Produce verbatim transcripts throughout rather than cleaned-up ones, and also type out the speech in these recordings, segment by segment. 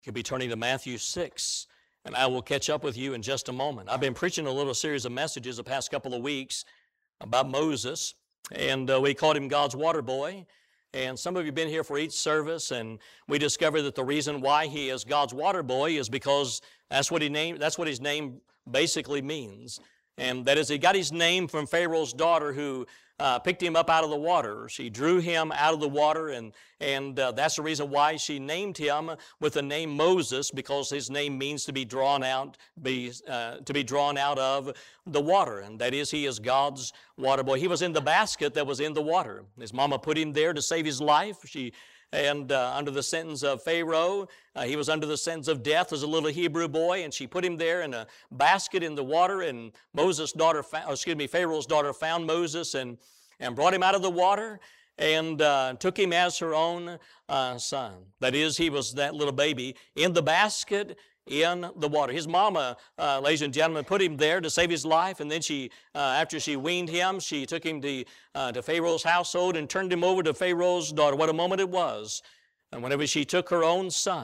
You'll be turning to Matthew six, and I will catch up with you in just a moment. I've been preaching a little series of messages the past couple of weeks about Moses, and uh, we called him God's water boy. And some of you have been here for each service, and we discovered that the reason why he is God's water boy is because that's what he named. That's what his name basically means, and that is he got his name from Pharaoh's daughter who uh, picked him up out of the water. She drew him out of the water, and and uh, that's the reason why she named him with the name Moses, because his name means to be drawn out, be uh, to be drawn out of the water, and that is he is God's water boy. He was in the basket that was in the water. His mama put him there to save his life. She And uh, under the sentence of Pharaoh, uh, he was under the sentence of death as a little Hebrew boy, and she put him there in a basket in the water. And Moses' daughter, or excuse me, Pharaoh's daughter found Moses and and brought him out of the water and uh, took him as her own uh, son. That is, he was that little baby in the basket in the water. His mama, uh, ladies and gentlemen, put him there to save his life, and then she, uh, after she weaned him, she took him to, uh, to Pharaoh's household and turned him over to Pharaoh's daughter. What a moment it was. And whenever she took her own son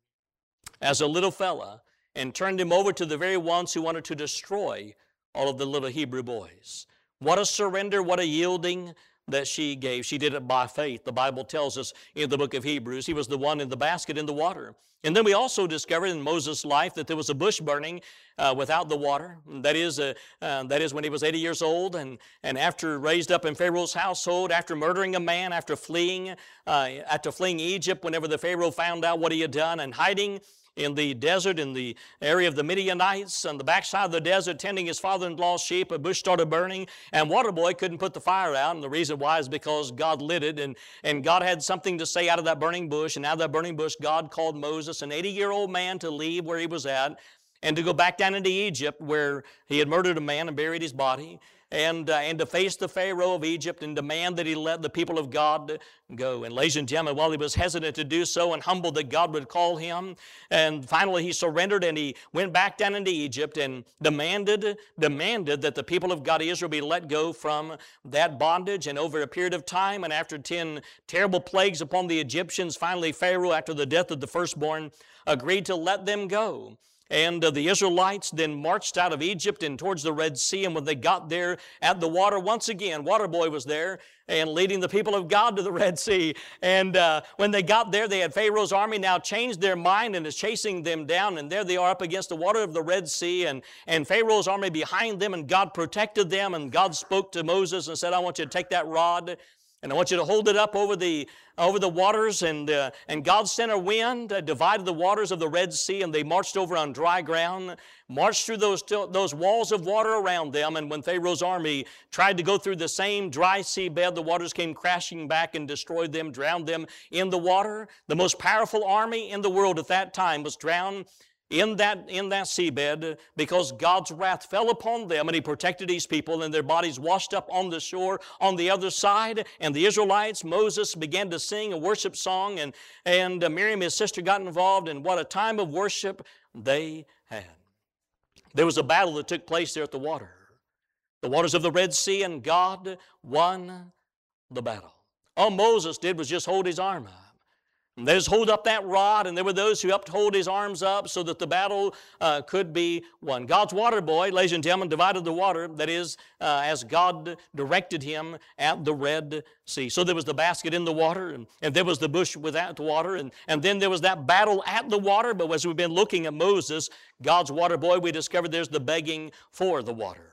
as a little fella and turned him over to the very ones who wanted to destroy all of the little Hebrew boys. What a surrender, what a yielding that she gave. She did it by faith. The Bible tells us in the book of Hebrews, he was the one in the basket in the water. And then we also discovered in Moses' life that there was a bush burning uh, without the water. That is, uh, uh, that is when he was eighty years old, and, and after raised up in Pharaoh's household, after murdering a man, after fleeing, uh, after fleeing Egypt, whenever the Pharaoh found out what he had done, and hiding in the desert, in the area of the Midianites, on the backside of the desert, tending his father-in-law's sheep, a bush started burning, and Waterboy couldn't put the fire out, and the reason why is because God lit it, and, and God had something to say out of that burning bush, and out of that burning bush, God called Moses, an eighty-year-old man, to leave where he was at, and to go back down into Egypt, where he had murdered a man and buried his body, and, uh, and to face the Pharaoh of Egypt and demand that he let the people of God go. And ladies and gentlemen, while he was hesitant to do so and humbled that God would call him, and finally he surrendered and he went back down into Egypt and demanded, demanded that the people of God, Israel, be let go from that bondage. And over a period of time, and after ten terrible plagues upon the Egyptians, finally Pharaoh, after the death of the firstborn, agreed to let them go. And uh, the Israelites then marched out of Egypt and towards the Red Sea. And when they got there at the water, once again, Waterboy was there and leading the people of God to the Red Sea. And uh, when they got there, they had Pharaoh's army now changed their mind and is chasing them down. And there they are up against the water of the Red Sea, and, and Pharaoh's army behind them. And God protected them. And God spoke to Moses and said, I want you to take that rod, and I want you to hold it up over the over the waters. And uh, and God sent a wind, uh, divided the waters of the Red Sea, and they marched over on dry ground, marched through those, those walls of water around them. And when Pharaoh's army tried to go through the same dry seabed, the waters came crashing back and destroyed them, drowned them in the water. The most powerful army in the world at that time was drowned in that, in that seabed, because God's wrath fell upon them, and He protected His people, and their bodies washed up on the shore on the other side. And the Israelites, Moses began to sing a worship song, and, and uh, Miriam, his sister, got involved, and what a time of worship they had. There was a battle that took place there at the water, the waters of the Red Sea, and God won the battle. All Moses did was just hold his arm up. And they just hold up that rod, and there were those who helped hold his arms up so that the battle uh, could be won. God's water boy, ladies and gentlemen, divided the water, that is, uh, as God directed him at the Red Sea. So there was the basket in the water, and, and there was the bush without the water, and, and then there was that battle at the water. But as we've been looking at Moses, God's water boy, we discovered there's the begging for the water.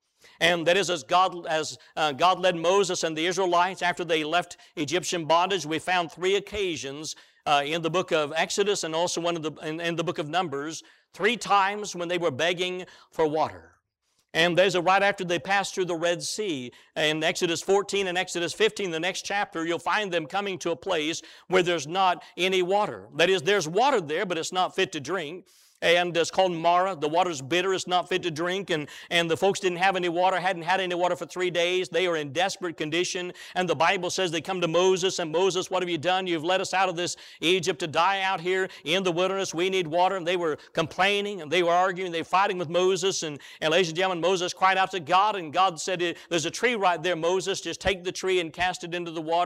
And that is, as God, as uh, God led Moses and the Israelites after they left Egyptian bondage. We found three occasions uh, in the book of Exodus and also one of the, in, in the book of Numbers, three times when they were begging for water. And there's a right after they passed through the Red Sea. In Exodus fourteen and Exodus fifteen, the next chapter, you'll find them coming to a place where there's not any water. That is, there's water there, but it's not fit to drink. And it's called Mara. The water's bitter. It's not fit to drink. And, and the folks didn't have any water, hadn't had any water for three days. They are in desperate condition. And the Bible says they come to Moses, and Moses, what have you done? You've led us out of this Egypt to die out here in the wilderness. We need water. And they were complaining, and they were arguing. They were fighting with Moses. And, and ladies and gentlemen, Moses cried out to God, and God said, there's a tree right there, Moses. Just take the tree and cast it into the water.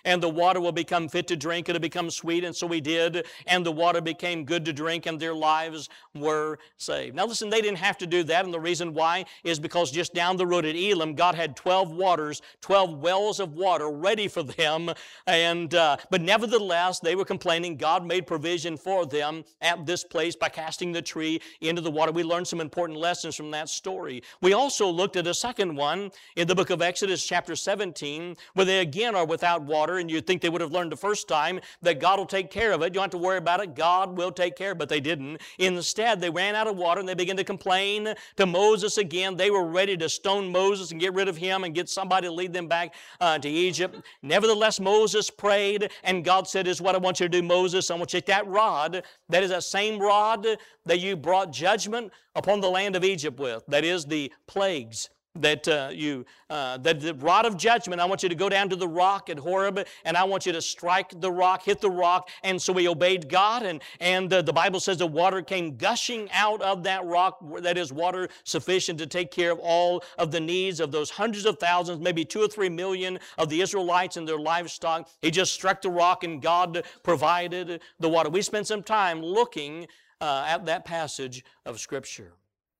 and the water will become fit to drink. It'll become sweet, and so we did, and the water became good to drink, and their lives were saved. Now listen, they didn't have to do that, and the reason why is because just down the road at Elim, God had twelve waters, twelve wells of water ready for them, and uh, but nevertheless, they were complaining. God made provision for them at this place by casting the tree into the water. We learned some important lessons from that story. We also looked at a second one in the book of Exodus chapter seventeen, where they again are without water, and you'd think they would have learned the first time that God will take care of it. You don't have to worry about it. God will take care of it, but they didn't. Instead, they ran out of water, and they began to complain to Moses again. They were ready to stone Moses and get rid of him and get somebody to lead them back uh, to Egypt. Nevertheless, Moses prayed, and God said, "This is what I want you to do, Moses. I want you to take that rod, that is that same rod that you brought judgment upon the land of Egypt with, that is the plagues, that uh, you, uh, that the rod of judgment, I want you to go down to the rock at Horeb, and I want you to strike the rock, hit the rock." And so he obeyed God, and, and uh, the Bible says the water came gushing out of that rock, that is water sufficient to take care of all of the needs of those hundreds of thousands, maybe two or three million of the Israelites and their livestock. He just struck the rock, and God provided the water. We spent some time looking uh, at that passage of Scripture.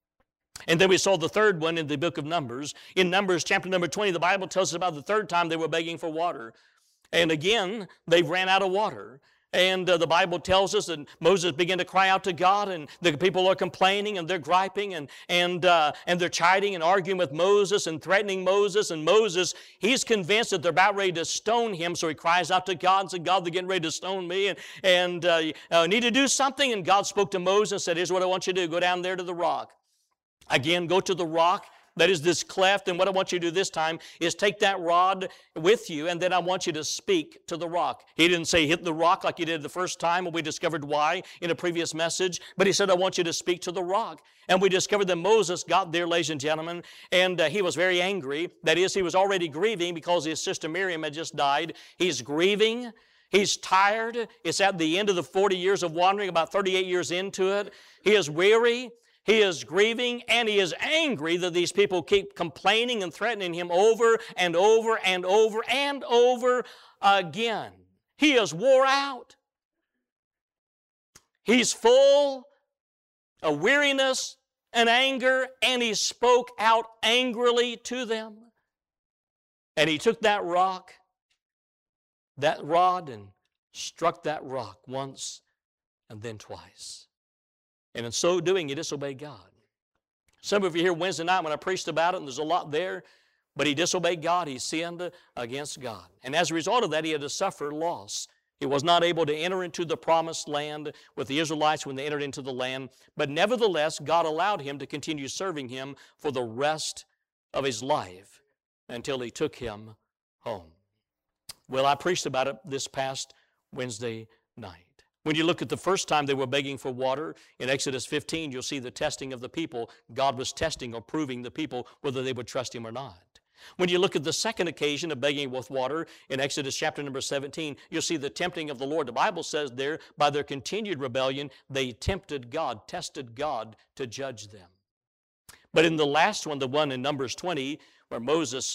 And then we saw the third one in the book of Numbers. In Numbers chapter number twenty, the Bible tells us about the third time they were begging for water. And again, they ran out of water. And uh, the Bible tells us that Moses began to cry out to God, and the people are complaining, and they're griping, and, and, uh, and they're chiding and arguing with Moses and threatening Moses. And Moses, he's convinced that they're about ready to stone him, so he cries out to God and said, "God, they're getting ready to stone me, and, and uh, I need to do something." And God spoke to Moses and said, "Here's what I want you to do. Go down there to the rock. Again, go to the rock, that is this cleft, and what I want you to do this time is take that rod with you, and then I want you to speak to the rock." He didn't say hit the rock like he did the first time, and we discovered why in a previous message, but he said, "I want you to speak to the rock." And we discovered that Moses got there, ladies and gentlemen, and uh, he was very angry. That is, he was already grieving because his sister Miriam had just died. He's grieving. He's tired. It's at the end of the forty years of wandering, about thirty-eight years into it. He is weary. He is grieving, and he is angry that these people keep complaining and threatening him over and over and over and over again. He is wore out. He's full of weariness and anger, and he spoke out angrily to them. And he took that rock, that rod, and struck that rock once and then twice. And in so doing, he disobeyed God. Some of you here Wednesday night when I preached about it, and there's a lot there, but he disobeyed God. He sinned against God. And as a result of that, he had to suffer loss. He was not able to enter into the promised land with the Israelites when they entered into the land. But nevertheless, God allowed him to continue serving him for the rest of his life until he took him home. Well, I preached about it this past Wednesday night. When you look at the first time they were begging for water, in Exodus fifteen, you'll see the testing of the people. God was testing or proving the people whether they would trust him or not. When you look at the second occasion of begging with water, in Exodus chapter number seventeen, you'll see the tempting of the Lord. The Bible says there, by their continued rebellion, they tempted God, tested God to judge them. But in the last one, the one in Numbers twenty, where Moses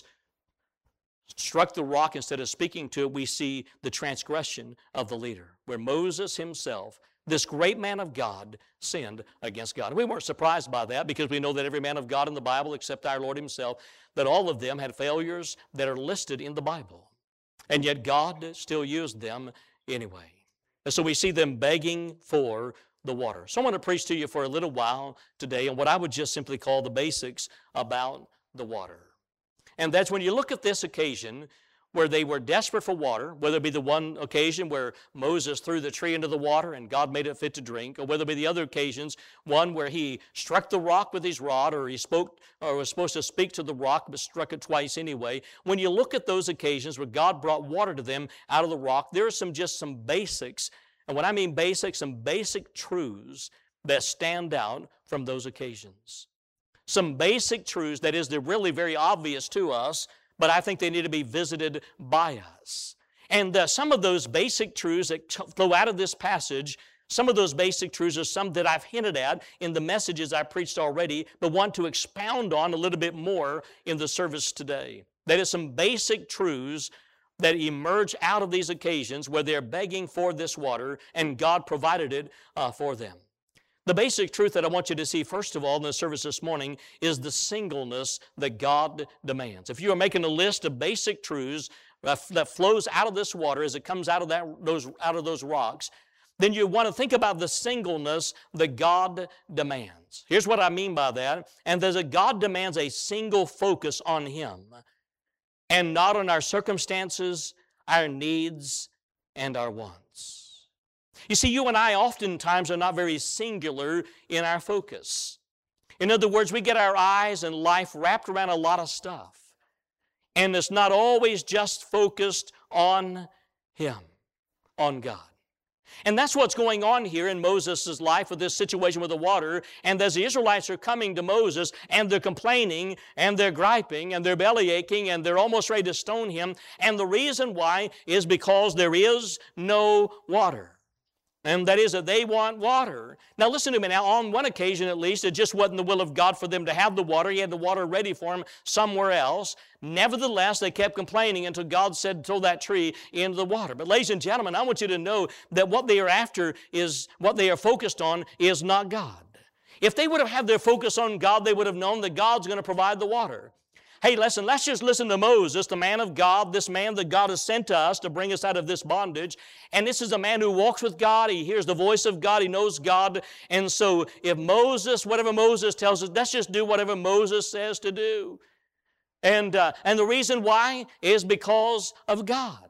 struck the rock instead of speaking to it, we see the transgression of the leader, where Moses himself, this great man of God, sinned against God. And we weren't surprised by that because we know that every man of God in the Bible, except our Lord himself, that all of them had failures that are listed in the Bible. And yet God still used them anyway. And so we see them begging for the water. So I want to preach to you for a little while today on what I would just simply call the basics about the water. And that's when you look at this occasion where they were desperate for water, whether it be the one occasion where Moses threw the tree into the water and God made it fit to drink, or whether it be the other occasions, one where he struck the rock with his rod, or he spoke, or was supposed to speak to the rock, but struck it twice anyway. When you look at those occasions where God brought water to them out of the rock, there are some just some basics, and when I mean basics, some basic truths that stand out from those occasions. Some basic truths, that is, they're really very obvious to us, but I think they need to be visited by us. And uh, some of those basic truths that flow out of this passage, some of those basic truths are some that I've hinted at in the messages I preached already, but want to expound on a little bit more in the service today. That is some basic truths that emerge out of these occasions where they're begging for this water, and God provided it uh, for them. The basic truth that I want you to see, first of all, in the service this morning is the singleness that God demands. If you are making a list of basic truths that flows out of this water as it comes out of, that, those, out of those rocks, then you want to think about the singleness that God demands. Here's what I mean by that. And there's a God demands a single focus on Him and not on our circumstances, our needs, and our wants. You see, you and I oftentimes are not very singular in our focus. In other words, we get our eyes and life wrapped around a lot of stuff. And it's not always just focused on Him, on God. And that's what's going on here in Moses' life with this situation with the water. And as the Israelites are coming to Moses and they're complaining and they're griping and they're belly aching and they're almost ready to stone him. And the reason why is because there is no water. And that is that they want water. Now listen to me now. On one occasion at least, it just wasn't the will of God for them to have the water. He had the water ready for them somewhere else. Nevertheless, they kept complaining until God said, throw that tree into the water. But ladies and gentlemen, I want you to know that what they are after is, what they are focused on is not God. If they would have had their focus on God, they would have known that God's going to provide the water. Hey, listen, let's just listen to Moses, the man of God, this man that God has sent to us to bring us out of this bondage. And this is a man who walks with God. He hears the voice of God. He knows God. And so if Moses, whatever Moses tells us, let's just do whatever Moses says to do. And, uh, and the reason why is because of God.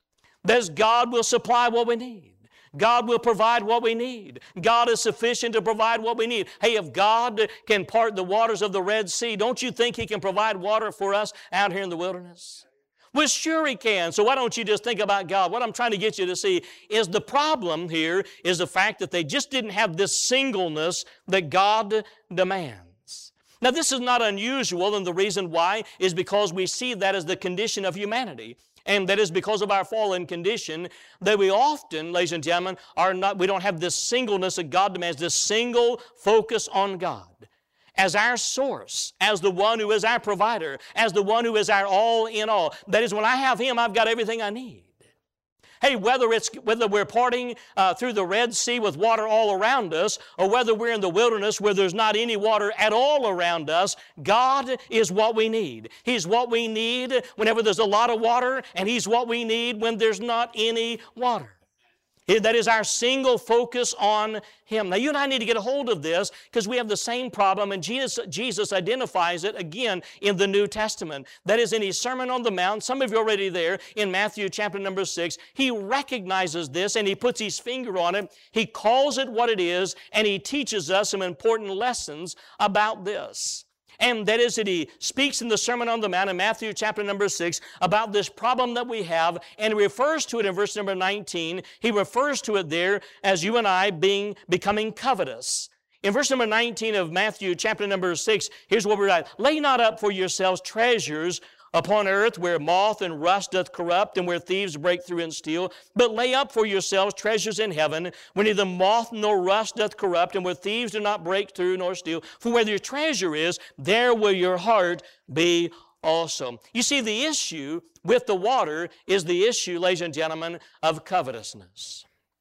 That God will supply what we need. God will provide what we need. God is sufficient to provide what we need. Hey, if God can part the waters of the Red Sea, don't you think He can provide water for us out here in the wilderness? Well, sure He can. So why don't you just think about God? What I'm trying to get you to see is the problem here is the fact that they just didn't have this singleness that God demands. Now, this is not unusual, and the reason why is because we see that as the condition of humanity. And that is because of our fallen condition that we often, ladies and gentlemen, are not, we don't have this singleness that God demands, this single focus on God as our source, as the one who is our provider, as the one who is our all in all. That is, when I have Him, I've got everything I need. Hey, whether it's whether we're parting uh, through the Red Sea with water all around us, or whether we're in the wilderness where there's not any water at all around us, God is what we need. He's what we need whenever there's a lot of water, and He's what we need when there's not any water. That is our single focus on Him. Now, you and I need to get a hold of this because we have the same problem, and Jesus, Jesus identifies it again in the New Testament. That is in His Sermon on the Mount. Some of you are already there in Matthew chapter number six. He recognizes this, and He puts His finger on it. He calls it what it is, and He teaches us some important lessons about this. And that is that He speaks in the Sermon on the Mount in Matthew chapter number six about this problem that we have, and He refers to it in verse number nineteen. He refers to it there as you and I being becoming covetous. In verse number nineteen of Matthew chapter number six, here's what we write. Lay not up for yourselves treasures upon earth where moth and rust doth corrupt and where thieves break through and steal, but lay up for yourselves treasures in heaven where neither moth nor rust doth corrupt and where thieves do not break through nor steal. For where your treasure is, there will your heart be also. You see, the issue with the water is the issue, ladies and gentlemen, of covetousness.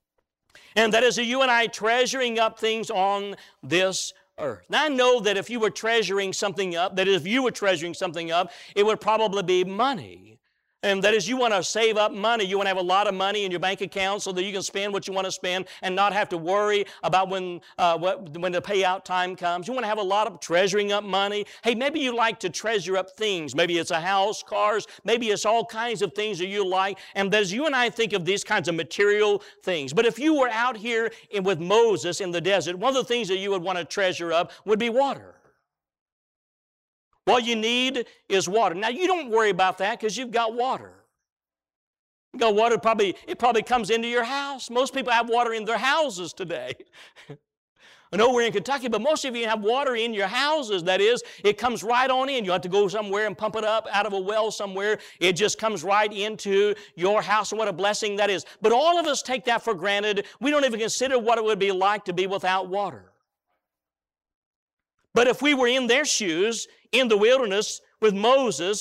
And that is you and I treasuring up things on this earth. Now, I know that if you were treasuring something up, that if you were treasuring something up, it would probably be money. And that is, you want to save up money. You want to have a lot of money in your bank account so that you can spend what you want to spend and not have to worry about when, uh, what, when the payout time comes. You want to have a lot of treasuring up money. Hey, maybe you like to treasure up things. Maybe it's a house, cars. Maybe it's all kinds of things that you like. And as you and I think of these kinds of material things. But if you were out here in, with Moses in the desert, one of the things that you would want to treasure up would be water. What you need is water. Now, you don't worry about that because you've got water. You've got water, probably, it probably comes into your house. Most people have water in their houses today. I know we're in Kentucky, but most of you have water in your houses. That is, it comes right on in. You have to go somewhere and pump it up out of a well somewhere. It just comes right into your house, and what a blessing that is. But all of us take that for granted. We don't even consider what it would be like to be without water. But if we were in their shoes, in the wilderness with Moses,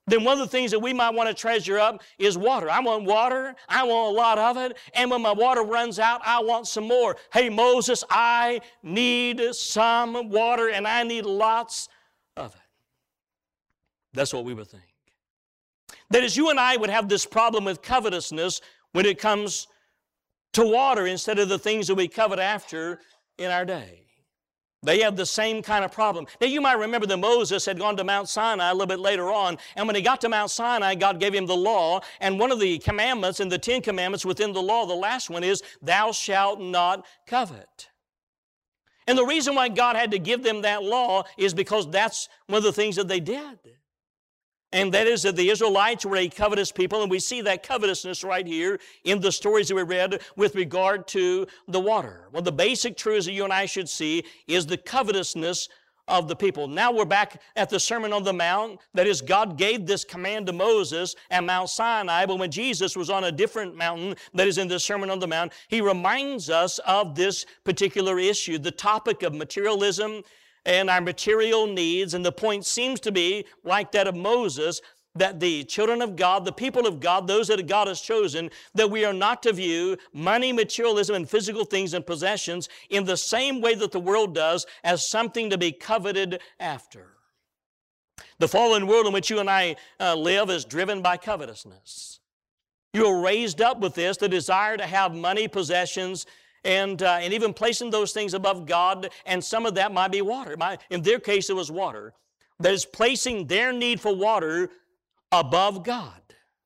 then one of the things that we might want to treasure up is water. I want water. I want a lot of it. And when my water runs out, I want some more. Hey, Moses, I need some water, and I need lots of it. That's what we would think. That is, you and I would have this problem with covetousness when it comes to water instead of the things that we covet after in our day. They have the same kind of problem. Now, you might remember that Moses had gone to Mount Sinai a little bit later on, and when he got to Mount Sinai, God gave him the law, and one of the commandments in the Ten Commandments within the law, the last one is, thou shalt not covet. And the reason why God had to give them that law is because that's one of the things that they did. And that is that the Israelites were a covetous people, and we see that covetousness right here in the stories that we read with regard to the water. One of the basic truths that you and I should see is the covetousness of the people. Now we're back at the Sermon on the Mount. That is, God gave this command to Moses at Mount Sinai, but when Jesus was on a different mountain, that is in the Sermon on the Mount, He reminds us of this particular issue, the topic of materialism and our material needs. And the point seems to be, like that of Moses, that the children of God, the people of God, those that God has chosen, that we are not to view money, materialism, and physical things and possessions in the same way that the world does, as something to be coveted after. The fallen world in which you and I uh, live is driven by covetousness. You are raised up with this, the desire to have money, possessions, And, uh, and even placing those things above God, and some of that might be water. My, in their case, it was water. That is placing their need for water above God.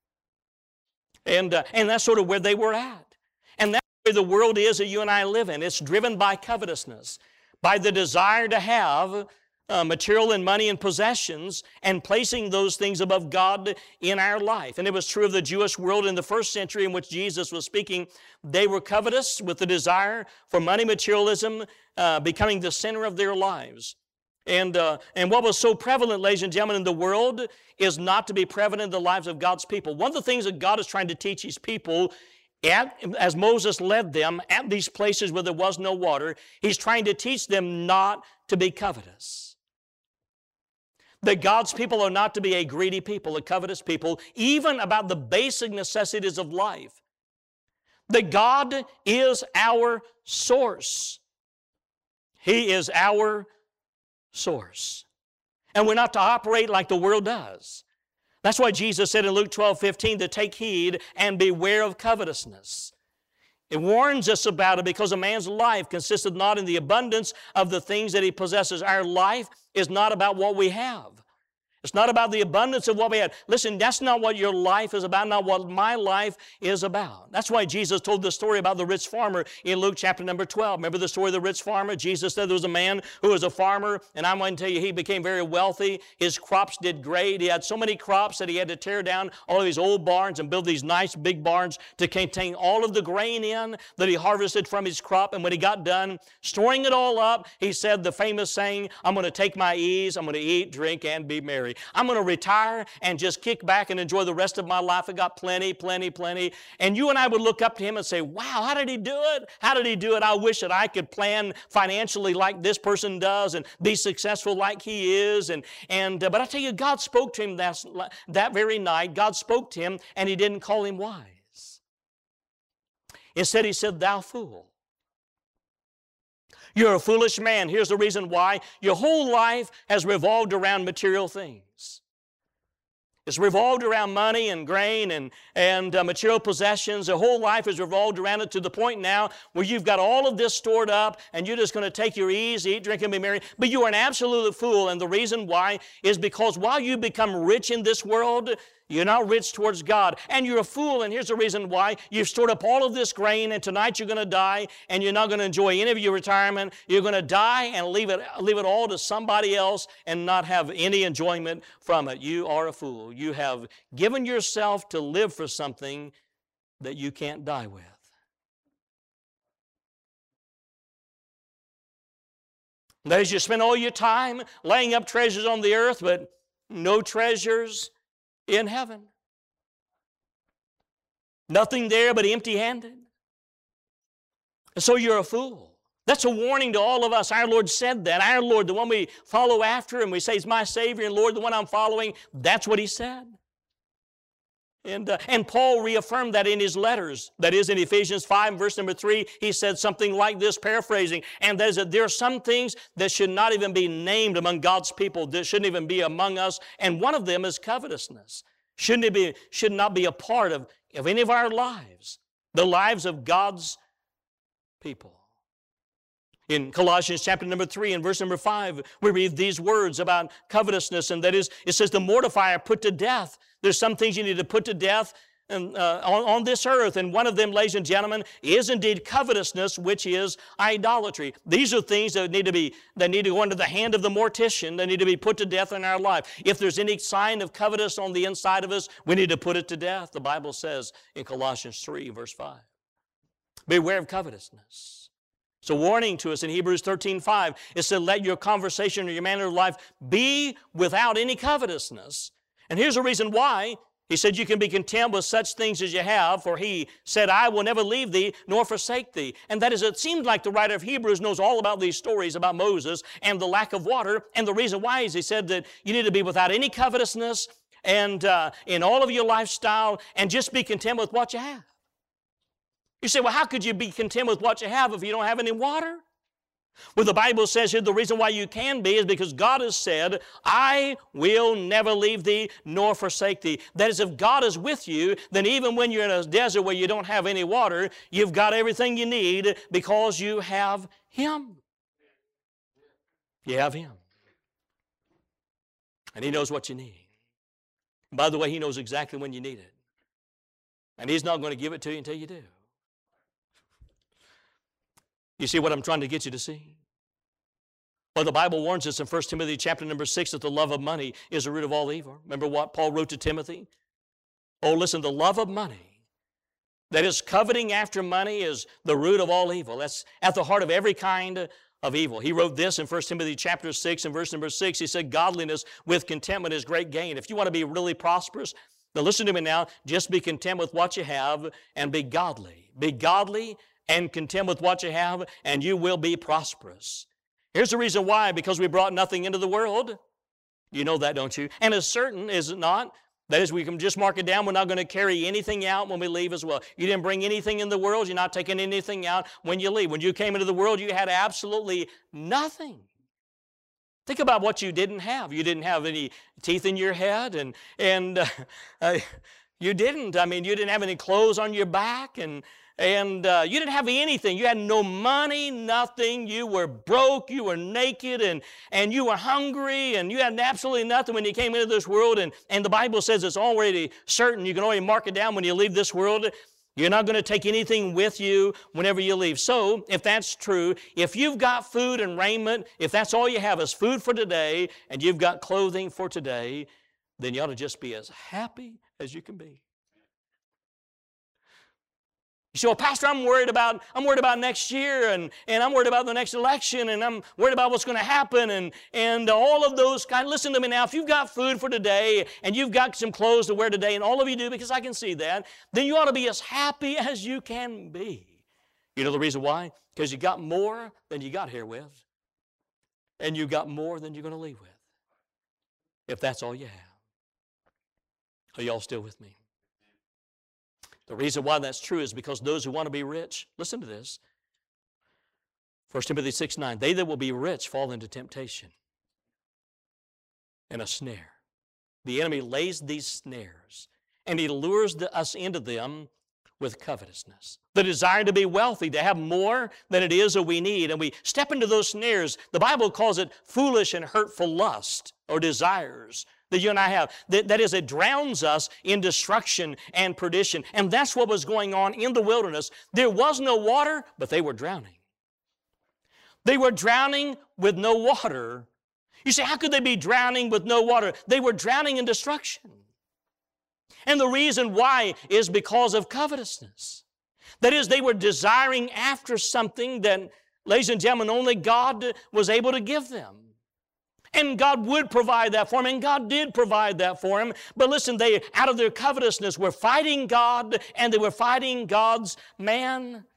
And, uh, and that's sort of where they were at. And that's where the world is that you and I live in. It's driven by covetousness, by the desire to have Uh, material and money and possessions, and placing those things above God in our life. And it was true of the Jewish world in the first century in which Jesus was speaking. They were covetous with the desire for money, materialism, uh, becoming the center of their lives. And, uh, and what was so prevalent, ladies and gentlemen, in the world is not to be prevalent in the lives of God's people. One of the things that God is trying to teach His people, At, as Moses led them at these places where there was no water, He's trying to teach them not to be covetous. That God's people are not to be a greedy people, a covetous people, even about the basic necessities of life. That God is our source. He is our source. And we're not to operate like the world does. That's why Jesus said in Luke twelve fifteen to take heed and beware of covetousness. It warns us about it because a man's life consisteth not in the abundance of the things that he possesses. Our life is not about what we have. It's not about the abundance of what we have. Listen, that's not what your life is about, not what my life is about. That's why Jesus told the story about the rich farmer in Luke chapter number twelve. Remember the story of the rich farmer? Jesus said there was a man who was a farmer, and I'm going to tell you, he became very wealthy. His crops did great. He had so many crops that he had to tear down all of these old barns and build these nice big barns to contain all of the grain in that he harvested from his crop. And when he got done storing it all up, he said the famous saying, I'm going to take my ease, I'm going to eat, drink, and be merry. I'm going to retire and just kick back and enjoy the rest of my life. I got plenty, plenty, plenty. And you and I would look up to him and say, wow, how did he do it? How did he do it? I wish that I could plan financially like this person does and be successful like he is. And, and uh, but I tell you, God spoke to him that, that very night. God spoke to him, and He didn't call him wise. Instead, He said, thou fool. You're a foolish man. Here's the reason why. Your whole life has revolved around material things. It's revolved around money and grain and, and uh, material possessions. The whole life is revolved around it to the point now where you've got all of this stored up and you're just going to take your ease, eat, drink, and be merry. But you are an absolute fool, and the reason why is because while you become rich in this world, you're not rich towards God. And you're a fool, and here's the reason why. You've stored up all of this grain, and tonight you're going to die, and you're not going to enjoy any of your retirement. You're going to die and leave it, leave it all to somebody else and not have any enjoyment from it. You are a fool. You have given yourself to live for something that you can't die with. That is, you spend all your time laying up treasures on the earth, but no treasures in heaven. Nothing there but empty-handed. And so you're a fool. That's a warning to all of us. Our Lord said that. Our Lord, the one we follow after and we say is my Savior and Lord, the one I'm following, that's what He said. And, uh, and Paul reaffirmed that in his letters. That is, in Ephesians five, verse number three, he said something like this, paraphrasing, and that is that there are some things that should not even be named among God's people, that shouldn't even be among us, and one of them is covetousness. Shouldn't it be, should not be a part of, of any of our lives, the lives of God's people. In Colossians chapter number three and verse number five, we read these words about covetousness, and that is, it says, the mortifier put to death. There's some things you need to put to death and, uh, on, on this earth, and one of them, ladies and gentlemen, is indeed covetousness, which is idolatry. These are things that need to be, that need to go under the hand of the mortician. They need to be put to death in our life. If there's any sign of covetous on the inside of us, we need to put it to death. The Bible says in Colossians three, verse five, beware of covetousness. It's a warning to us in Hebrews thirteen five. It said, let your conversation or your manner of life be without any covetousness. And here's the reason why. He said, you can be content with such things as you have, for He said, I will never leave thee nor forsake thee. And that is, it seems like the writer of Hebrews knows all about these stories about Moses and the lack of water. And the reason why is he said that you need to be without any covetousness and uh, in all of your lifestyle, and just be content with what you have. You say, well, how could you be content with what you have if you don't have any water? Well, the Bible says here the reason why you can be is because God has said, I will never leave thee nor forsake thee. That is, if God is with you, then even when you're in a desert where you don't have any water, you've got everything you need because you have Him. You have Him. And He knows what you need. And by the way, He knows exactly when you need it. And He's not going to give it to you until you do. You see what I'm trying to get you to see? Well, the Bible warns us in First Timothy chapter number six that the love of money is the root of all evil. Remember what Paul wrote to Timothy? Oh, listen, the love of money, that is, coveting after money, is the root of all evil. That's at the heart of every kind of evil. He wrote this in First Timothy chapter six and verse number six. He said, godliness with contentment is great gain. If you want to be really prosperous, now listen to me now, just be content with what you have and be godly. Be godly and content with what you have, and you will be prosperous. Here's the reason why, because we brought nothing into the world. You know that, don't you? And as certain, is it not? That is, we can just mark it down. We're not going to carry anything out when we leave as well. You didn't bring anything in the world. You're not taking anything out when you leave. When you came into the world, you had absolutely nothing. Think about what you didn't have. You didn't have any teeth in your head, and, and uh, uh, you didn't. I mean, you didn't have any clothes on your back, and And uh, you didn't have anything. You had no money, nothing. You were broke. You were naked, and, and you were hungry, and you had absolutely nothing when you came into this world. And, and the Bible says it's already certain. You can already mark it down when you leave this world. You're not going to take anything with you whenever you leave. So, if that's true, if you've got food and raiment, if that's all you have is food for today, and you've got clothing for today, then you ought to just be as happy as you can be. You say, well, Pastor, I'm worried about, I'm worried about next year, and, and I'm worried about the next election, and I'm worried about what's going to happen, and, and all of those kind. Listen to me now. If you've got food for today, and you've got some clothes to wear today, and all of you do, because I can see that, then you ought to be as happy as you can be. You know the reason why? Because you got more than you got here with, and you got more than you're going to leave with, if that's all you have. Are y'all still with me? The reason why that's true is because those who want to be rich, listen to this. First Timothy six nine, they that will be rich fall into temptation and a snare. The enemy lays these snares, and he lures the, us into them with covetousness. The desire to be wealthy, to have more than it is that we need, and we step into those snares. The Bible calls it foolish and hurtful lust or desires that you and I have. That, that is, it drowns us in destruction and perdition. And that's what was going on in the wilderness. There was no water, but they were drowning. They were drowning with no water. You say, how could they be drowning with no water? They were drowning in destruction. And the reason why is because of covetousness. That is, they were desiring after something that, ladies and gentlemen, only God was able to give them. And God would provide that for them, and God did provide that for them. But listen, they, out of their covetousness, were fighting God, and they were fighting God's man.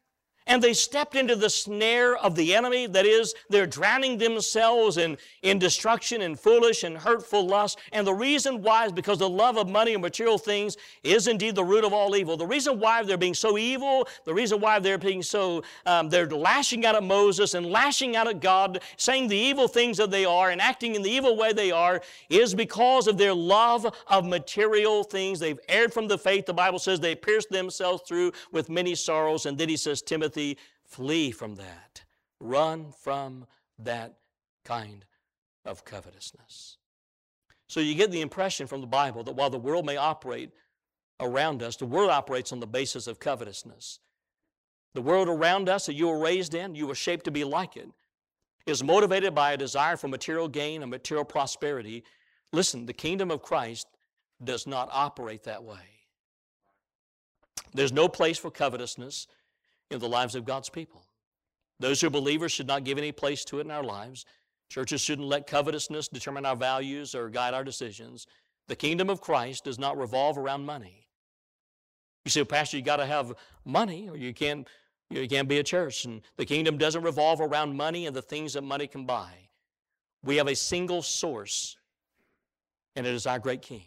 And they stepped into the snare of the enemy. That is, they're drowning themselves in, in destruction and foolish and hurtful lust. And the reason why is because the love of money and material things is indeed the root of all evil. The reason why they're being so evil, the reason why they're being so, um, they're lashing out at Moses and lashing out at God, saying the evil things that they are and acting in the evil way they are, is because of their love of material things. They've erred from the faith. The Bible says they pierced themselves through with many sorrows. And then he says, Timothy, flee from that. Run from that kind of covetousness. So you get the impression from the Bible that while the world may operate around us, the world operates on the basis of covetousness. The world around us that you were raised in, you were shaped to be like it, is motivated by a desire for material gain and material prosperity. Listen, the kingdom of Christ does not operate that way. There's no place for covetousness in the lives of God's people. Those who are believers should not give any place to it in our lives. Churches shouldn't let covetousness determine our values or guide our decisions. The kingdom of Christ does not revolve around money. You say, well, Pastor, you got to have money or you can't, you can't be a church. And the kingdom doesn't revolve around money and the things that money can buy. We have a single source, and it is our great King.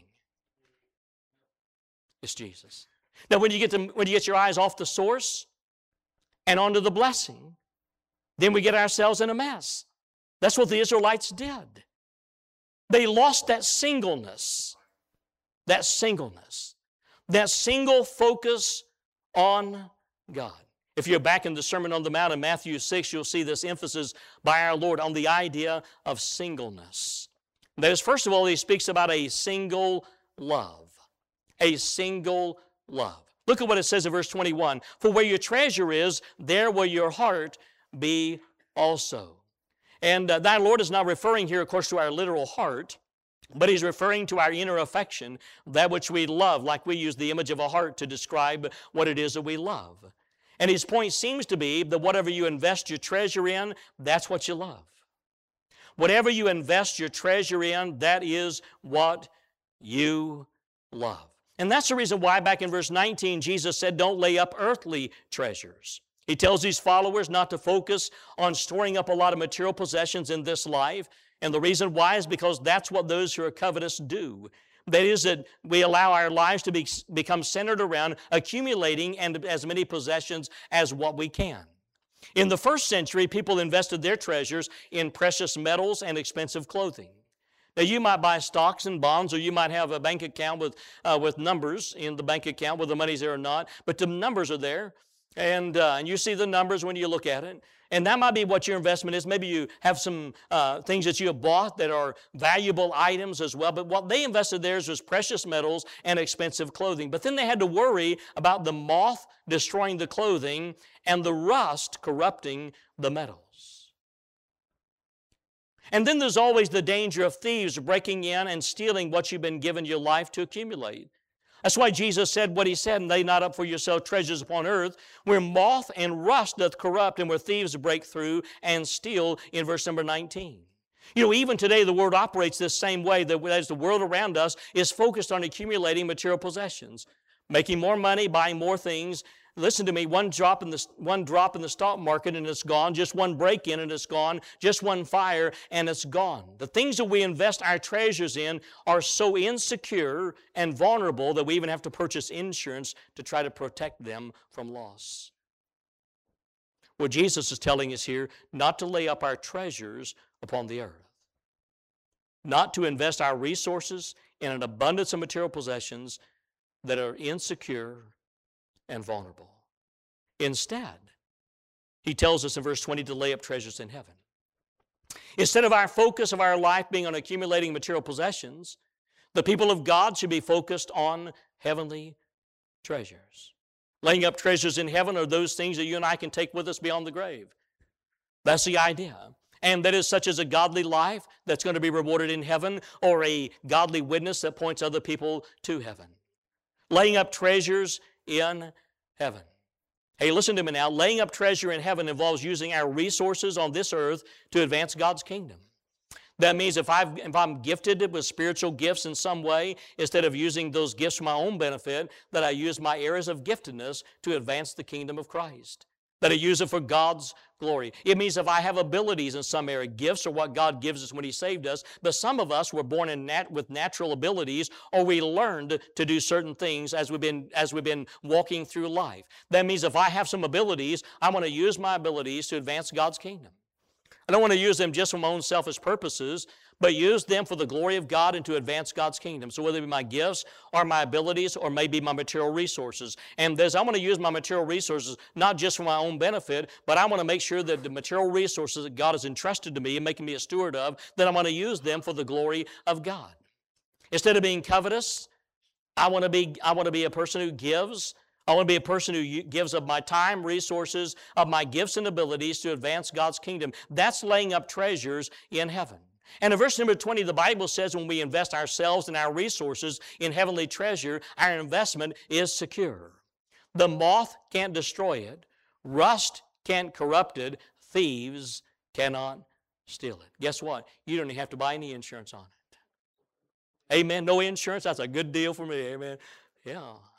It's Jesus. Now, when you get to, when you get your eyes off the source and onto the blessing, then we get ourselves in a mess. That's what the Israelites did. They lost that singleness, that singleness, that single focus on God. If you're back in the Sermon on the Mount in Matthew six, you'll see this emphasis by our Lord on the idea of singleness. That is, first of all, he speaks about a single love, a single love. Look at what it says in verse twenty-one. For where your treasure is, there will your heart be also. And uh, thy Lord is not referring here, of course, to our literal heart, but he's referring to our inner affection, that which we love, like we use the image of a heart to describe what it is that we love. And his point seems to be that whatever you invest your treasure in, that's what you love. Whatever you invest your treasure in, that is what you love. And that's the reason why back in verse nineteen, Jesus said, don't lay up earthly treasures. He tells these followers not to focus on storing up a lot of material possessions in this life. And the reason why is because that's what those who are covetous do. That is, that we allow our lives to be, become centered around accumulating and as many possessions as what we can. In the first century, people invested their treasures in precious metals and expensive clothing. Now, you might buy stocks and bonds, or you might have a bank account with, uh, with numbers in the bank account, whether the money's there or not, but the numbers are there, and, uh, and you see the numbers when you look at it. And that might be what your investment is. Maybe you have some uh, things that you have bought that are valuable items as well, but what they invested theirs was precious metals and expensive clothing. But then they had to worry about the moth destroying the clothing and the rust corrupting the metals. And then there's always the danger of thieves breaking in and stealing what you've been given your life to accumulate. That's why Jesus said what he said, and lay not up for yourself treasures upon earth, where moth and rust doth corrupt, and where thieves break through and steal, in verse number nineteen. You know, even today the world operates this same way, that as the world around us is focused on accumulating material possessions, making more money, buying more things. Listen to me, one drop in the, one drop in the stock market and it's gone. Just one break-in and it's gone. Just one fire and it's gone. The things that we invest our treasures in are so insecure and vulnerable that we even have to purchase insurance to try to protect them from loss. Well, Jesus is telling us here not to lay up our treasures upon the earth, not to invest our resources in an abundance of material possessions that are insecure and vulnerable. Instead, he tells us in verse twenty to lay up treasures in heaven. Instead of our focus of our life being on accumulating material possessions, the people of God should be focused on heavenly treasures. Laying up treasures in heaven are those things that you and I can take with us beyond the grave. That's the idea. And that is such as a godly life that's going to be rewarded in heaven, or a godly witness that points other people to heaven. Laying up treasures in heaven. Hey, listen to me now. Laying up treasure in heaven involves using our resources on this earth to advance God's kingdom. That means if, I've, if I'm gifted with spiritual gifts in some way, instead of using those gifts for my own benefit, that I use my areas of giftedness to advance the kingdom of Christ. that I use it for God's glory. It means if I have abilities in some area, gifts are what God gives us when He saved us, but some of us were born in nat- with natural abilities, or we learned to do certain things as we've been as we've been walking through life. That means if I have some abilities, I want to use my abilities to advance God's kingdom. I don't want to use them just for my own selfish purposes, but use them for the glory of God and to advance God's kingdom. So whether it be my gifts or my abilities or maybe my material resources. And there's, I want to use my material resources not just for my own benefit, but I want to make sure that the material resources that God has entrusted to me and making me a steward of, that I want to use them for the glory of God. Instead of being covetous, I want to be, I want to be a person who gives. I want to be a person who gives of my time, resources, of my gifts and abilities to advance God's kingdom. That's laying up treasures in heaven. And in verse number twenty, the Bible says when we invest ourselves and our resources in heavenly treasure, our investment is secure. The moth can't destroy it. Rust can't corrupt it. Thieves cannot steal it. Guess what? You don't even have to buy any insurance on it. Amen. No insurance. That's a good deal for me. Amen. Yeah.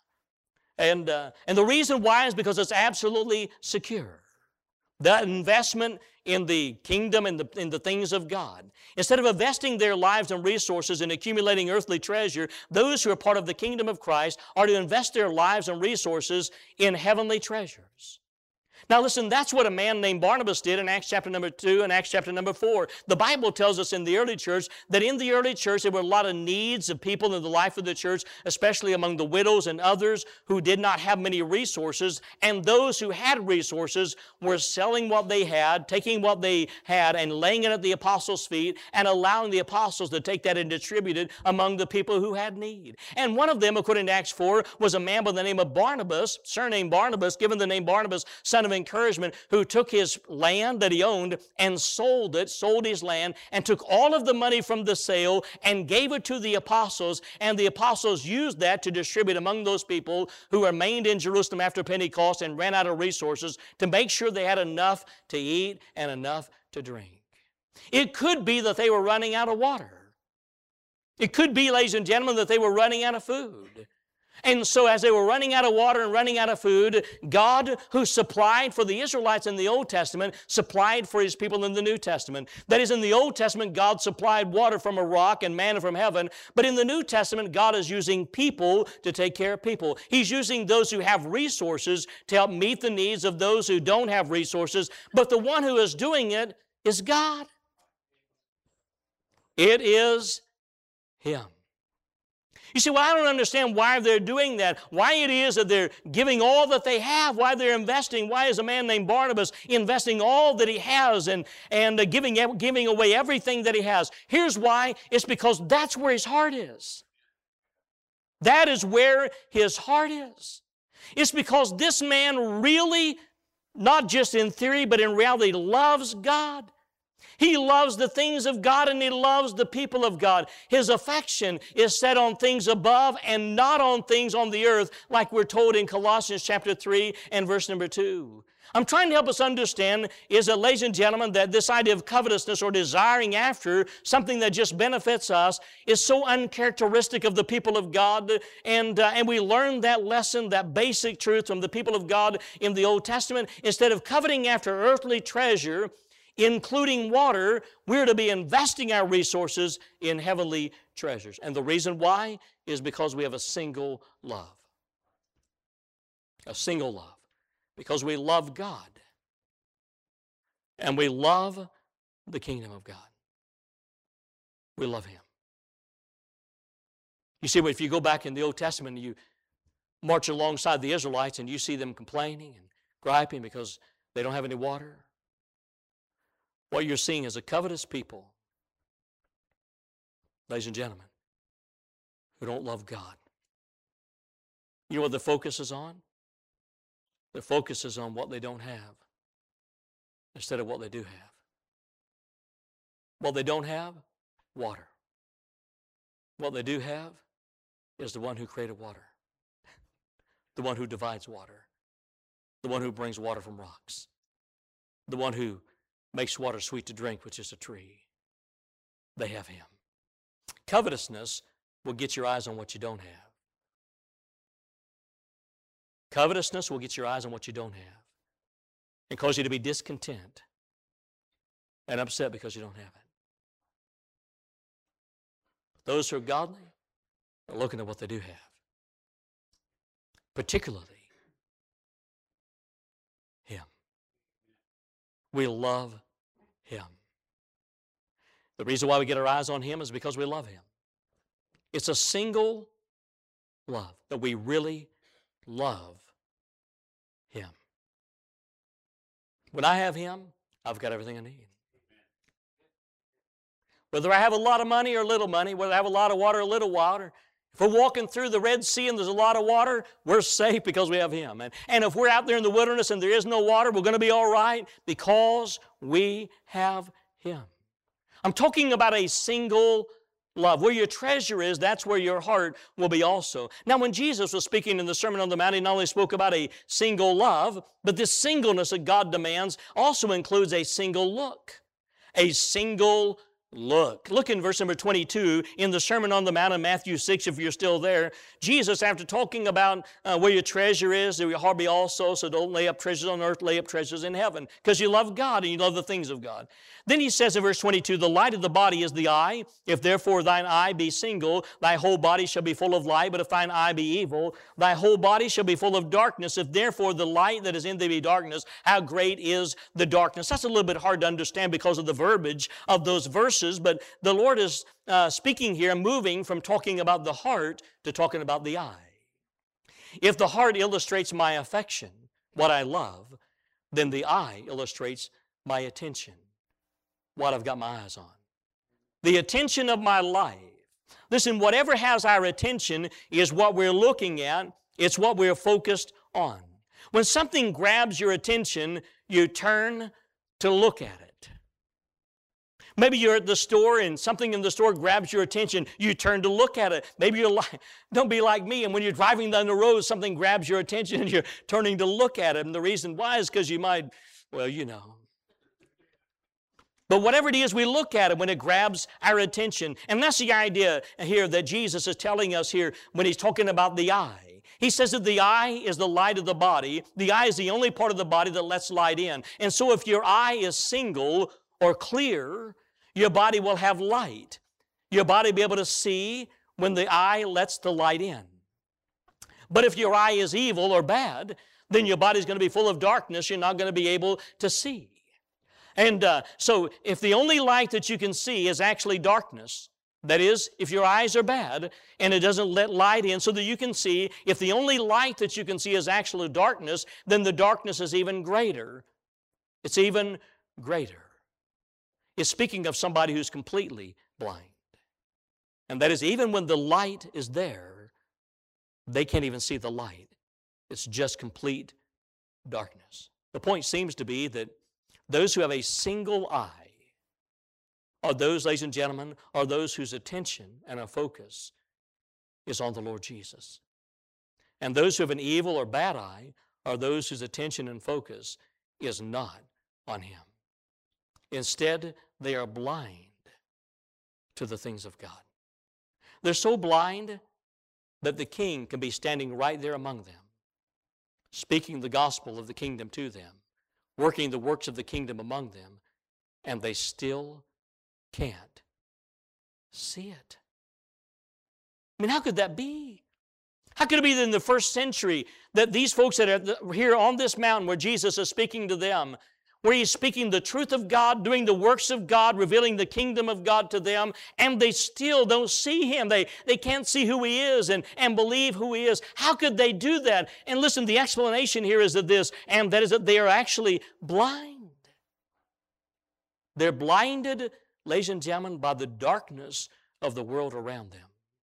And, uh, and the reason why is because it's absolutely secure. That investment in the kingdom and the, in the things of God. Instead of investing their lives and resources in accumulating earthly treasure, those who are part of the kingdom of Christ are to invest their lives and resources in heavenly treasures. Now listen, that's what a man named Barnabas did in Acts chapter number two and Acts chapter number four. The Bible tells us in the early church that in the early church there were a lot of needs of people in the life of the church, especially among the widows and others who did not have many resources. And those who had resources were selling what they had, taking what they had and laying it at the apostles' feet and allowing the apostles to take that and distribute it among the people who had need. And one of them, according to Acts four, was a man by the name of Barnabas, surnamed Barnabas, given the name Barnabas, son of encouragement, who took his land that he owned and sold it, sold his land, and took all of the money from the sale and gave it to the apostles, and the apostles used that to distribute among those people who remained in Jerusalem after Pentecost and ran out of resources to make sure they had enough to eat and enough to drink. It could be that they were running out of water. It could be, ladies and gentlemen, that they were running out of food. And so as they were running out of water and running out of food, God, who supplied for the Israelites in the Old Testament, supplied for His people in the New Testament. That is, in the Old Testament, God supplied water from a rock and manna from heaven. But in the New Testament, God is using people to take care of people. He's using those who have resources to help meet the needs of those who don't have resources. But the one who is doing it is God. It is Him. You see, well, I don't understand why they're doing that, why it is that they're giving all that they have, why they're investing. Why is a man named Barnabas investing all that he has and, and uh, giving, giving away everything that he has? Here's why. It's because that's where his heart is. That is where his heart is. It's because this man really, not just in theory, but in reality, loves God. He loves the things of God and he loves the people of God. His affection is set on things above and not on things on the earth, like we're told in Colossians chapter three and verse number two. I'm trying to help us understand is that, ladies and gentlemen, that this idea of covetousness or desiring after something that just benefits us is so uncharacteristic of the people of God. And, uh, and we learn that lesson, that basic truth from the people of God in the Old Testament. Instead of coveting after earthly treasure, including water, we're to be investing our resources in heavenly treasures. And the reason why is because we have a single love. A single love. Because we love God. And we love the kingdom of God. We love Him. You see, if you go back in the Old Testament and you march alongside the Israelites and you see them complaining and griping because they don't have any water, what you're seeing is a covetous people, ladies and gentlemen, who don't love God. You know what the focus is on? The focus is on what they don't have instead of what they do have. What they don't have, water. What they do have is the one who created water, the one who divides water, the one who brings water from rocks, the one who makes water sweet to drink, which is a tree. They have Him. Covetousness will get your eyes on what you don't have. Covetousness will get your eyes on what you don't have. and cause you to be discontent and upset because you don't have it. Those who are godly are looking at what they do have, particularly Him. We love Him. The reason why we get our eyes on Him is because we love Him. It's a single love, that we really love Him. When I have Him, I've got everything I need. Whether I have a lot of money or little money, whether I have a lot of water or little water, if we're walking through the Red Sea and there's a lot of water, we're safe because we have Him. And, and if we're out there in the wilderness and there is no water, we're going to be all right because we have Him. I'm talking about a single love. Where your treasure is, that's where your heart will be also. Now, when Jesus was speaking in the Sermon on the Mount, He not only spoke about a single love, but this singleness that God demands also includes a single look. A single look. Look in verse number twenty-two in the Sermon on the Mount in Matthew six, if you're still there. Jesus, after talking about uh, where your treasure is, there your heart be also, so don't lay up treasures on earth, lay up treasures in heaven, because you love God and you love the things of God. Then He says in verse twenty-two, the light of the body is the eye. If therefore thine eye be single, thy whole body shall be full of light. But if thine eye be evil, thy whole body shall be full of darkness. If therefore the light that is in thee be darkness, how great is the darkness? That's a little bit hard to understand because of the verbiage of those verses, but the Lord is uh, speaking here, moving from talking about the heart to talking about the eye. If the heart illustrates my affection, what I love, then the eye illustrates my attention, what I've got my eyes on. The attention of my life. Listen, whatever has our attention is what we're looking at. It's what we're focused on. When something grabs your attention, you turn to look at it. Maybe you're at the store and something in the store grabs your attention. You turn to look at it. Maybe you're like, don't be like me. And when you're driving down the road, something grabs your attention and you're turning to look at it. And the reason why is because you might, well, you know. But whatever it is, we look at it when it grabs our attention. And that's the idea here that Jesus is telling us here when He's talking about the eye. He says that the eye is the light of the body. The eye is the only part of the body that lets light in. And so if your eye is single or clear, your body will have light. Your body will be able to see when the eye lets the light in. But if your eye is evil or bad, then your body's going to be full of darkness. You're not going to be able to see. And uh, so if the only light that you can see is actually darkness, that is, if your eyes are bad and it doesn't let light in so that you can see, if the only light that you can see is actually darkness, then the darkness is even greater. It's even greater. It's speaking of somebody who's completely blind. And that is, even when the light is there, they can't even see the light. It's just complete darkness. The point seems to be that those who have a single eye are those, ladies and gentlemen, are those whose attention and a focus is on the Lord Jesus. And those who have an evil or bad eye are those whose attention and focus is not on Him. Instead, they are blind to the things of God. They're so blind that the king can be standing right there among them, speaking the gospel of the kingdom to them, working the works of the kingdom among them, and they still can't see it. I mean, how could that be? How could it be that in the first century that these folks that are here on this mountain where Jesus is speaking to them, where He's speaking the truth of God, doing the works of God, revealing the kingdom of God to them, and they still don't see Him. They, they can't see who He is and, and believe who He is. How could they do that? And listen, the explanation here is that this, and that is that they are actually blind. They're blinded, ladies and gentlemen, by the darkness of the world around them.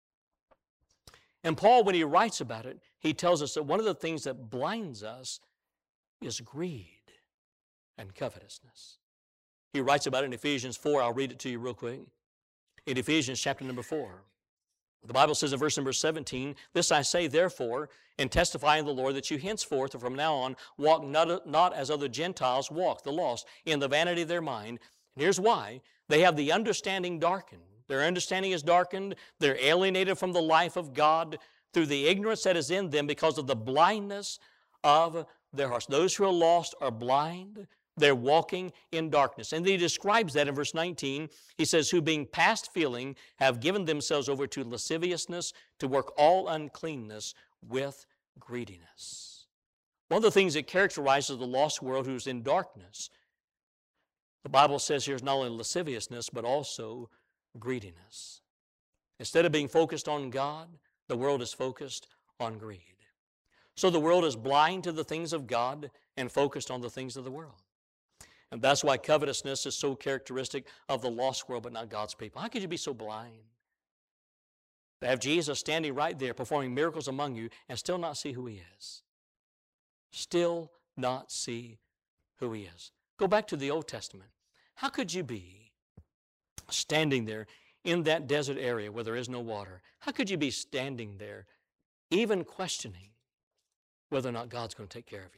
And Paul, when he writes about it, he tells us that one of the things that blinds us is greed and covetousness. He writes about it in Ephesians four. I'll read it to you real quick. In Ephesians chapter number four, the Bible says in verse number seventeen, "This I say therefore, and testify in the Lord, that you henceforth and from now on walk not, not as other Gentiles walk, the lost, in the vanity of their mind." And here's why. They have the understanding darkened. Their understanding is darkened. They're alienated from the life of God through the ignorance that is in them because of the blindness of their hearts. Those who are lost are blind. They're walking in darkness. And he describes that in verse nineteen. He says, who being past feeling have given themselves over to lasciviousness, to work all uncleanness with greediness. One of the things that characterizes the lost world who's in darkness, the Bible says here, is not only lasciviousness, but also greediness. Instead of being focused on God, the world is focused on greed. So the world is blind to the things of God and focused on the things of the world. And that's why covetousness is so characteristic of the lost world, but not God's people. How could you be so blind to have Jesus standing right there performing miracles among you and still not see who He is? Still not see who He is. Go back to the Old Testament. How could you be standing there in that desert area where there is no water? How could you be standing there even questioning whether or not God's going to take care of you?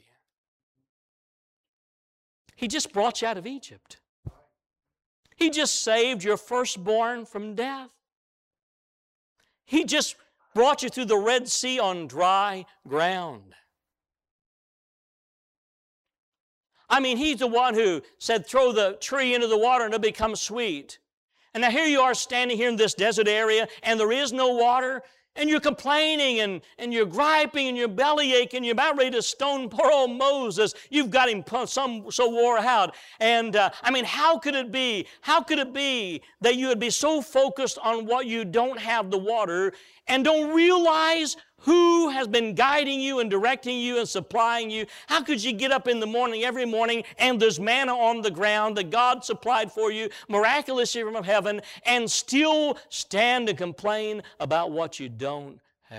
He just brought you out of Egypt. He just saved your firstborn from death. He just brought you through the Red Sea on dry ground. I mean, He's the one who said, throw the tree into the water and it'll become sweet. And now here you are standing here in this desert area and there is no water. And you're complaining and, and you're griping and you're belly aching. You're about ready to stone poor old Moses. You've got him some, so wore out. And uh, I mean, how could it be? How could it be that you would be so focused on what you don't have, the water, and don't realize who has been guiding you and directing you and supplying you? How could you get up in the morning, every morning, and there's manna on the ground that God supplied for you miraculously from heaven, and still stand and complain about what you don't have?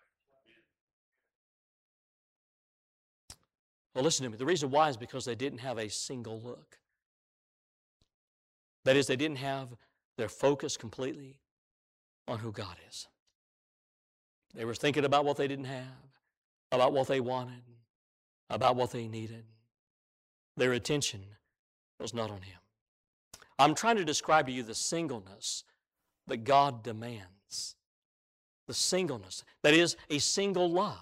Well, listen to me. The reason why is because they didn't have a single look. That is, they didn't have their focus completely on who God is. They were thinking about what they didn't have, about what they wanted, about what they needed. Their attention was not on Him. I'm trying to describe to you the singleness that God demands. The singleness. That is a single love.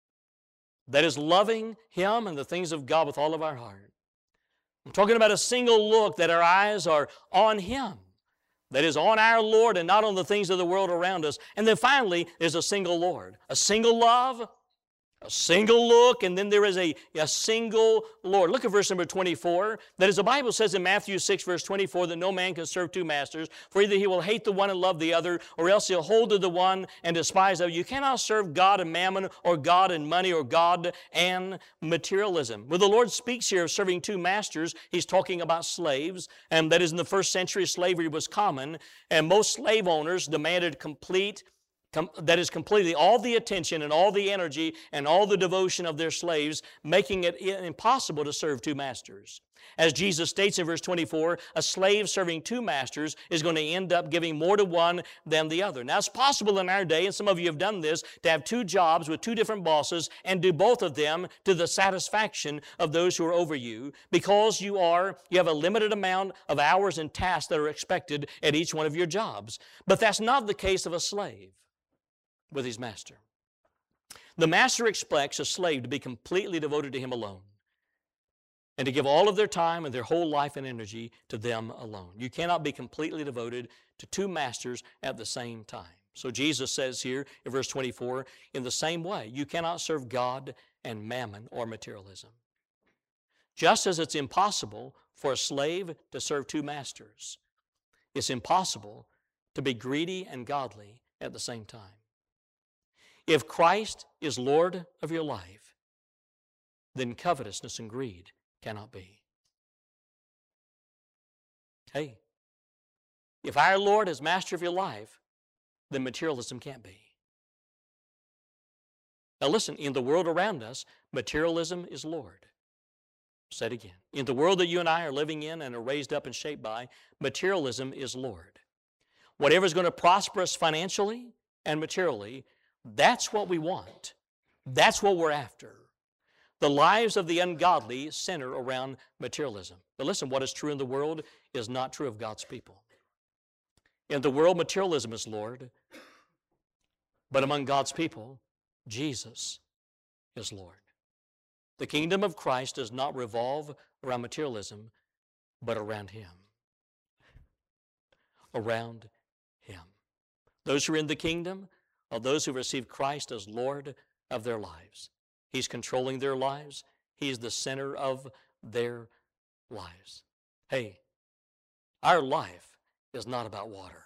That is loving Him and the things of God with all of our heart. I'm talking about a single look, that our eyes are on Him. That is on our Lord and not on the things of the world around us. And then finally, there's a single Lord. A single love, a single look, and then there is a, a single Lord. Look at verse number twenty-four. That is, the Bible says in Matthew six, verse twenty-four, that no man can serve two masters, for either he will hate the one and love the other, or else he'll hold to the one and despise the other. You cannot serve God and mammon, or God and money, or God and materialism. When the Lord speaks here of serving two masters, He's talking about slaves, and that is, in the first century, slavery was common, and most slave owners demanded complete Com- that is completely all the attention and all the energy and all the devotion of their slaves, making it impossible to serve two masters. As Jesus states in verse twenty-four, a slave serving two masters is going to end up giving more to one than the other. Now, it's possible in our day, and some of you have done this, to have two jobs with two different bosses and do both of them to the satisfaction of those who are over you, because you are, you have a limited amount of hours and tasks that are expected at each one of your jobs. But that's not the case of a slave with his master. The master expects a slave to be completely devoted to him alone and to give all of their time and their whole life and energy to them alone. You cannot be completely devoted to two masters at the same time. So Jesus says here in verse twenty-four, in the same way, you cannot serve God and mammon or materialism. Just as it's impossible for a slave to serve two masters, it's impossible to be greedy and godly at the same time. If Christ is Lord of your life, then covetousness and greed cannot be. Hey, if our Lord is master of your life, then materialism can't be. Now listen, in the world around us, materialism is Lord. Say it again. In the world that you and I are living in and are raised up and shaped by, materialism is Lord. Whatever is going to prosper us financially and materially, that's what we want. That's what we're after. The lives of the ungodly center around materialism. But listen, what is true in the world is not true of God's people. In the world, materialism is Lord. But among God's people, Jesus is Lord. The kingdom of Christ does not revolve around materialism, but around Him. Around Him. Those who are in the kingdom are those who receive Christ as Lord of their lives. He's controlling their lives. He is the center of their lives. Hey, our life is not about water.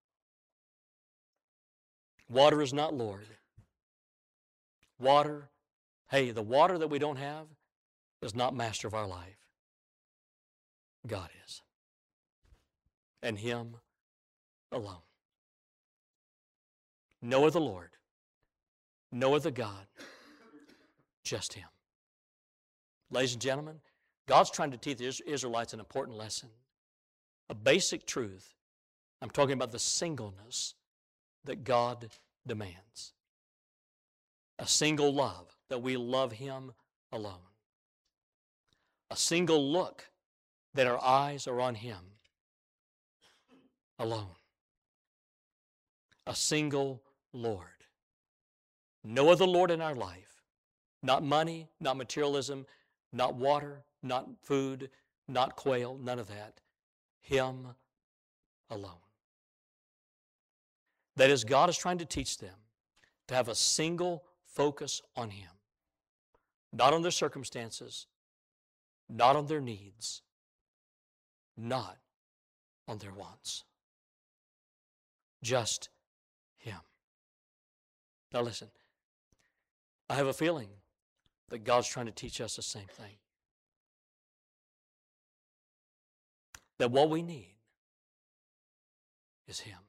Water is not Lord. Water, hey, the water that we don't have is not master of our life. God is. And Him alone. No other Lord. No other God. Just Him. Ladies and gentlemen, God's trying to teach the Israelites an important lesson. A basic truth. I'm talking about the singleness that God demands. A single love, that we love Him alone. A single look, that our eyes are on Him alone. A single Lord. No other Lord in our life. Not money, not materialism, not water, not food, not quail, none of that. Him alone. That is, God is trying to teach them to have a single focus on Him. Not on their circumstances, not on their needs, not on their wants. Just Him. Now listen, I have a feeling that God's trying to teach us the same thing. That what we need is Him.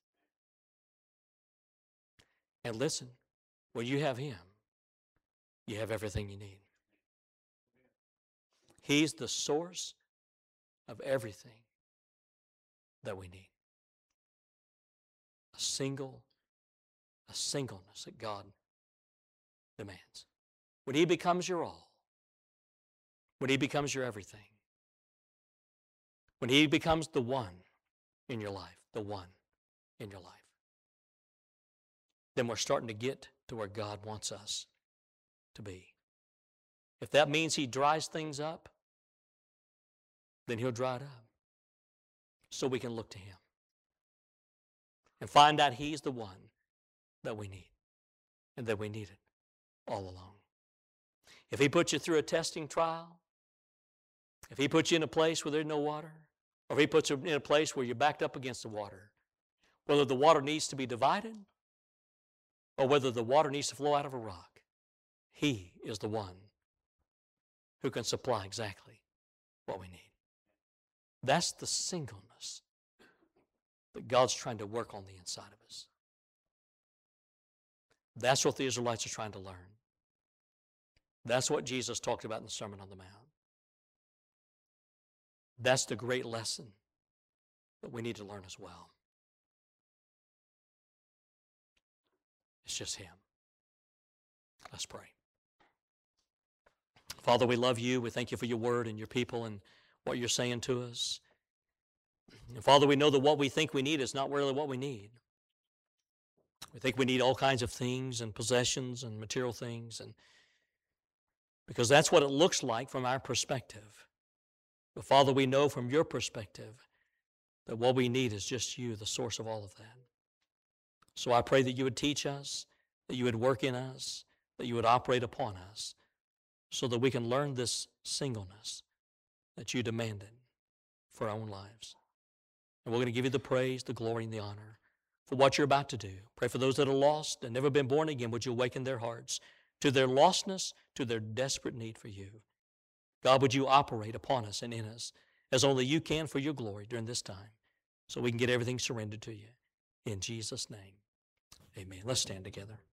And listen, when you have Him, you have everything you need. He's the source of everything that we need. A single, a singleness that God demands. When He becomes your all, when He becomes your everything, when He becomes the one in your life, the one in your life, then we're starting to get to where God wants us to be. If that means He dries things up, then He'll dry it up so we can look to Him and find out He's the one that we need and that we need it all along. If He puts you through a testing trial, if He puts you in a place where there's no water, or if He puts you in a place where you're backed up against the water, whether the water needs to be divided or whether the water needs to flow out of a rock, He is the one who can supply exactly what we need. That's the singleness that God's trying to work on the inside of us. That's what the Israelites are trying to learn. That's what Jesus talked about in the Sermon on the Mount. That's the great lesson that we need to learn as well. It's just Him. Let's pray. Father, we love You. We thank You for Your word and Your people and what You're saying to us. And Father, we know that what we think we need is not really what we need. We think we need all kinds of things and possessions and material things, and because that's what it looks like from our perspective. But Father, we know from Your perspective that what we need is just You, the source of all of that. So I pray that You would teach us, that You would work in us, that You would operate upon us, so that we can learn this singleness that You demanded for our own lives. And we're going to give You the praise, the glory, and the honor for what You're about to do. Pray for those that are lost and never been born again. Would You awaken their hearts to their lostness, to their desperate need for You. God, would You operate upon us and in us as only You can for Your glory during this time, so we can get everything surrendered to You. In Jesus' name, amen. Let's stand together.